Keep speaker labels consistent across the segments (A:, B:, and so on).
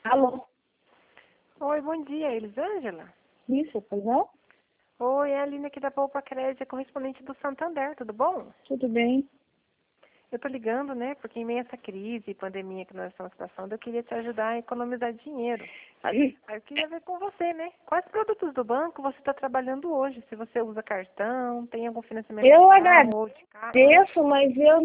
A: Alô?
B: Oi, bom dia, Elisângela?
A: Isso, pois não?
B: Oi, é a Aline aqui da Poupa Crédito, correspondente do Santander, tudo bom?
A: Tudo bem?
B: Eu tô ligando, né, porque em meio a essa crise e pandemia que nós estamos passando, eu queria te ajudar a economizar dinheiro. Aí eu queria ver com você, né, quais produtos do banco você está trabalhando hoje? Se você usa cartão, tem algum financiamento
A: Eu
B: de carro ou de carro?
A: agradeço, mas eu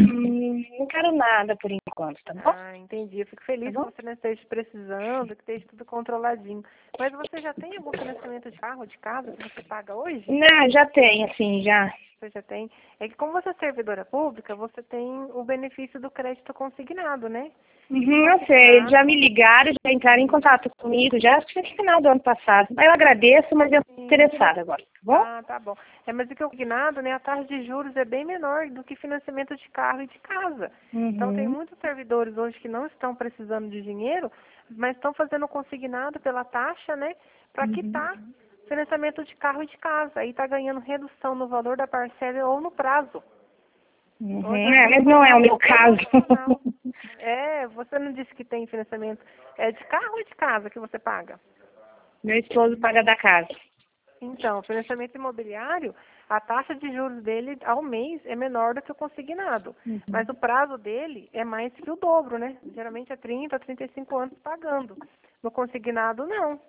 A: não quero nada por enquanto, tá bom?
B: Ah, entendi. Eu fico
A: Tá
B: feliz que
A: bom?
B: você não esteja precisando, que esteja tudo controladinho. Mas você já tem algum financiamento de carro ou de casa que você paga hoje?
A: Não, já tem, assim, já.
B: Você já tem. É que como você é servidora pública, você tem o benefício do crédito consignado, né? E o
A: Uhum, eu sei, já me
B: consignado,
A: ligaram, já entraram em contato comigo, já acho que foi no final do ano passado. Mas eu agradeço, mas eu estou
B: sim.
A: interessada agora, tá bom?
B: Ah, tá bom. É, mas o que é consignado, né? A taxa de juros é bem menor do que financiamento de carro e de casa. Então tem
A: Uhum,
B: muitos servidores hoje que não estão precisando de dinheiro, mas estão fazendo consignado pela taxa, né? Para
A: uhum.
B: quitar financiamento de carro e de casa. Aí está ganhando redução no valor da parcela ou no prazo. Hoje
A: Uhum.
B: nós
A: É,
B: estamos
A: mas não é o
B: fazendo
A: meu
B: isso
A: caso.
B: promocional. É, você não disse que tem financiamento. É de carro ou de casa que você paga?
A: Meu esposo paga da casa.
B: Então, financiamento imobiliário, a taxa de juros dele ao mês é menor do que o consignado.
A: Uhum.
B: Mas o prazo dele é mais que o dobro, né? Geralmente é 30 a 35 anos pagando. No consignado, não.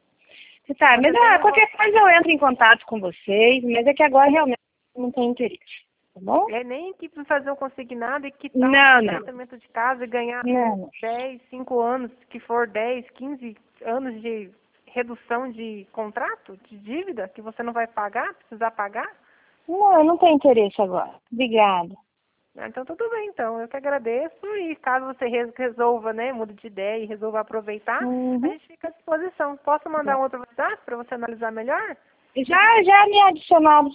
A: Tá, mas
B: Você tem um...
A: qualquer coisa eu entro em contato com vocês, mas é que agora realmente não tenho interesse, tá bom?
B: É nem que fazer um consignado e quitar o
A: Não, não.
B: financiamento de casa e ganhar
A: Não.
B: 10, 5 anos, que for 10, 15 anos de redução de contrato, de dívida, que você não vai pagar, precisar pagar.
A: Não, eu não tenho interesse agora. Obrigada.
B: Ah, então tudo bem, então. Eu que agradeço e caso você resolva, né, mude de ideia e resolva aproveitar, a
A: Uhum.
B: gente fica à disposição. Posso mandar um outro WhatsApp para você analisar melhor?
A: Já me adicionaram.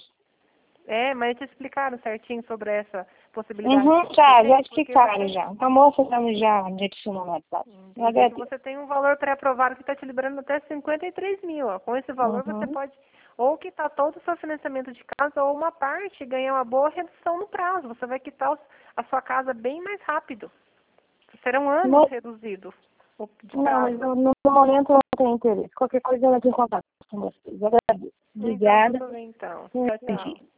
B: É, mas te explicaram certinho sobre essa possibilidade que
A: Uhum,
B: você
A: já
B: tem, porque
A: explicaram
B: você
A: já. A moça já me adicionou no WhatsApp. Eu
B: entendi que
A: agradeço.
B: você tem um valor pré-aprovado que está te liberando até 53 mil. Ó. Com esse valor você
A: Uhum.
B: pode ou quitar todo o seu financiamento de casa ou uma parte e ganhar uma boa redução no prazo. Você vai quitar a sua casa bem mais rápido. Serão anos
A: Mo-
B: reduzidos de
A: Não, mas
B: prazo.
A: no momento eu não tenho interesse. Qualquer coisa eu entro em contato com vocês. Eu agradeço.
B: Então
A: Obrigada.
B: tudo bem então. Tchau, tchau.
A: Entendi.